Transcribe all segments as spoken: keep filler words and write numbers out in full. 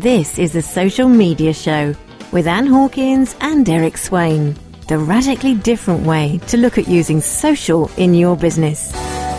This is the Social Media Show with Anne Hawkins and Eric Swain. The radically different way to look at using social in your business.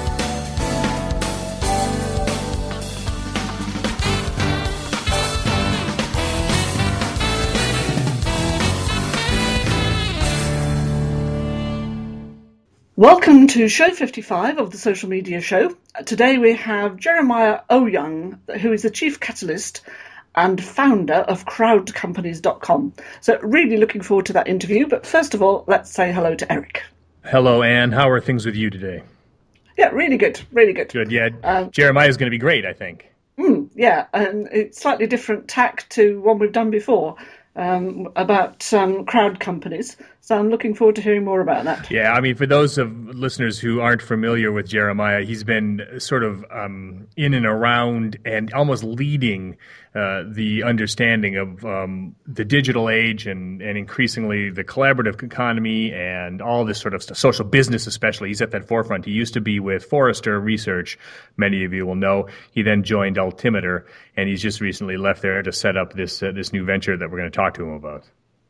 Welcome to show fifty-five of the Social Media Show. Today we have Jeremiah Owyang, who is the Chief Catalyst and founder of crowd companies dot com. So really looking forward to that interview. But first of all, let's say hello to Eric. Hello, Anne. How are things with you today? Yeah, really good. Really good. Good, yeah. Um, Jeremiah's going to be great, I think. Mm, yeah, and it's slightly different tack to one we've done before um, about um, crowd companies. So I'm looking forward to hearing more about that. Yeah, I mean, for those of listeners who aren't familiar with Jeremiah, he's been sort of um, in and around and almost leading uh, the understanding of um, the digital age and, and increasingly the collaborative economy and all this sort of stuff, social business especially. He's at that forefront. He used to be with Forrester Research, many of you will know. He then joined Altimeter, and he's just recently left there to set up this uh, this new venture that we're going to talk to him about.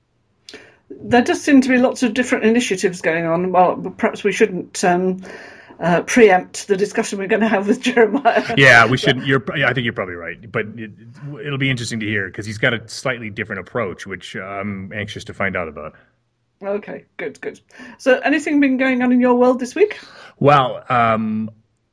There does seem to be lots of different initiatives going on. Well, perhaps we shouldn't um, uh, preempt the discussion we're going to have with Jeremiah. Yeah, we shouldn't. You're, I think you're probably right. But it, it'll be interesting to hear because he's got a slightly different approach, which I'm anxious to find out about. Okay, good, good. So anything been going on in your world this week? Well, um,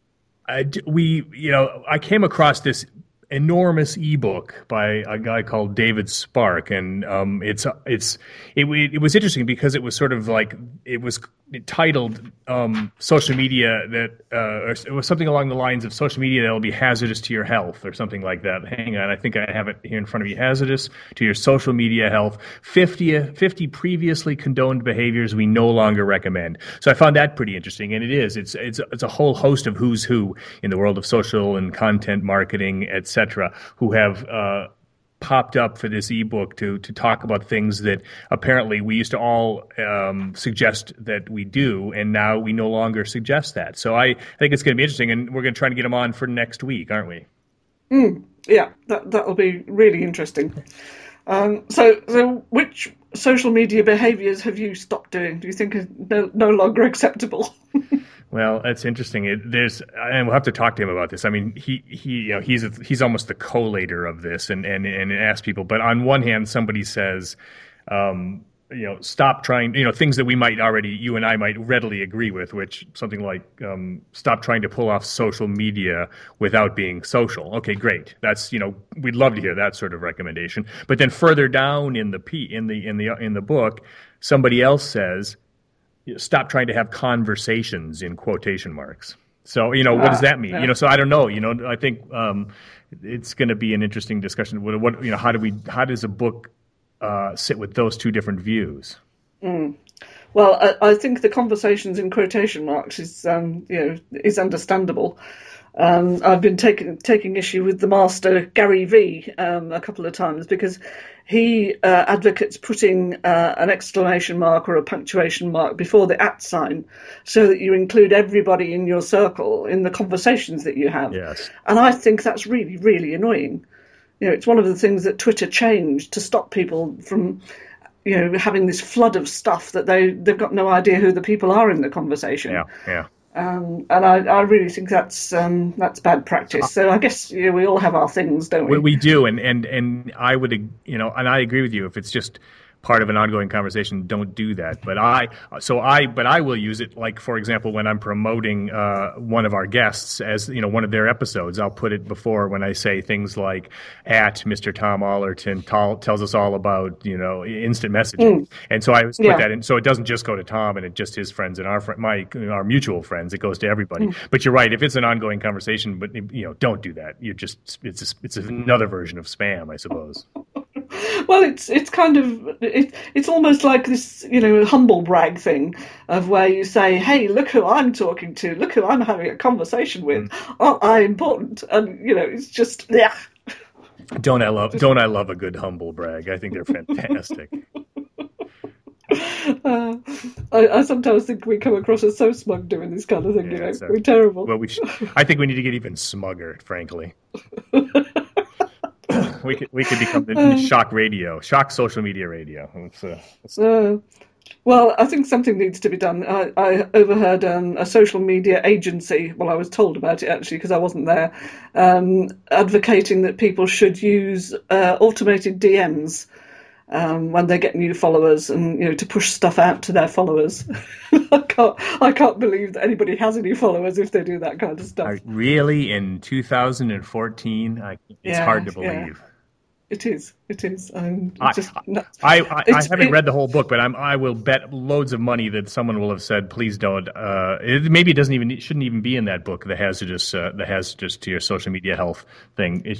I, we, you know, I came across this enormous ebook by a guy called David Spark, and um, it's it's it, it was interesting because it was sort of like it was titled um, "Social Media That," uh, or it was something along the lines of "Social Media that will be hazardous to your health" or something like that. Hang on, I think I have it here in front of me. Hazardous to your social media health. fifty, fifty previously condoned behaviors we no longer recommend. So I found that pretty interesting, and it is. It's it's it's a whole host of who's who in the world of social and content marketing, et cetera, who have uh, popped up for this ebook to to talk about things that apparently we used to all um, suggest that we do, and now we no longer suggest that. So I, I think it's going to be interesting, and we're going to try to get them on for next week, aren't we? Mm, yeah, that that'll be really interesting. Um, so, so which social media behaviours have you stopped doing? Do you think are no, no longer acceptable? Well, that's interesting. It, there's, and we'll have to talk to him about this. I mean, he, he, you know, he's a, he's almost the collator of this, and and and asks people. But on one hand, somebody says, um, you know, stop trying, you know, things that we might already, you and I might readily agree with, which something like, um, stop trying to pull off social media without being social. Okay, great. That's, you know, we'd love to hear that sort of recommendation. But then further down in the P, in the in the in the book, somebody else says, stop trying to have conversations in quotation marks. So, you know, what does that mean? Yeah. You know, so I don't know. You know, I think um, it's going to be an interesting discussion. What, what, you know, how do we, how does a book uh, sit with those two different views? Mm. Well, I, I think the conversations in quotation marks is, um, you know, is understandable. Um, I've been taking taking issue with the master Gary Vee um, a couple of times because he uh, advocates putting uh, an exclamation mark or a punctuation mark before the at sign so that you include everybody in your circle in the conversations that you have. Yes. And I think that's really, really annoying. You know, it's one of the things that Twitter changed to stop people from, you know, having this flood of stuff that they, they've got no idea who the people are in the conversation. Yeah, yeah. Um, and I, I really think that's um, that's bad practice. So I guess you know, we all have our things, don't we? We, we do, and, and and I would, you know, and I agree with you. If it's just part of an ongoing conversation, don't do that. But I, so I, but I will use it. Like for example, when I'm promoting uh, one of our guests as you know one of their episodes, I'll put it before when I say things like at Mister Tom Allerton tell, tells us all about you know instant messaging, mm. and so I always put yeah. that in. So it doesn't just go to Tom and it just his friends and our fr- my our mutual friends. It goes to everybody. Mm. But you're right. If it's an ongoing conversation, but you know, don't do that. You're just it's a, it's another version of spam, I suppose. Well, it's it's kind of it, it's almost like this, you know, humble brag thing of where you say, "Hey, look who I'm talking to. Look who I'm having a conversation with. Mm. Aren't I important?" And you know, it's just yeah. Don't I love don't I love a good humble brag? I think they're fantastic. Uh, I, I sometimes think we come across as so smug doing this kind of thing. Yeah, you know, so, we're terrible. Well, we should, I think we need to get even smugger, frankly. we could we could become the uh, shock radio, shock social media radio. It's, uh, it's... Uh, well, I think something needs to be done. I, I overheard um, a social media agency, well, I was told about it actually because I wasn't there, um, advocating that people should use uh, automated D Ms um, when they get new followers, and you know, to push stuff out to their followers. I can't, I can't believe that anybody has any followers if they do that kind of stuff. I, really, in two thousand fourteen, I, it's yeah, hard to believe. Yeah. It is. It is. I'm just. I, I, I, I haven't it, read the whole book, but I'm. I will bet loads of money that someone will have said, "Please don't." Uh, it, maybe it doesn't even. It shouldn't even be in that book. The hazardous. Uh, the hazardous to your social media health thing. It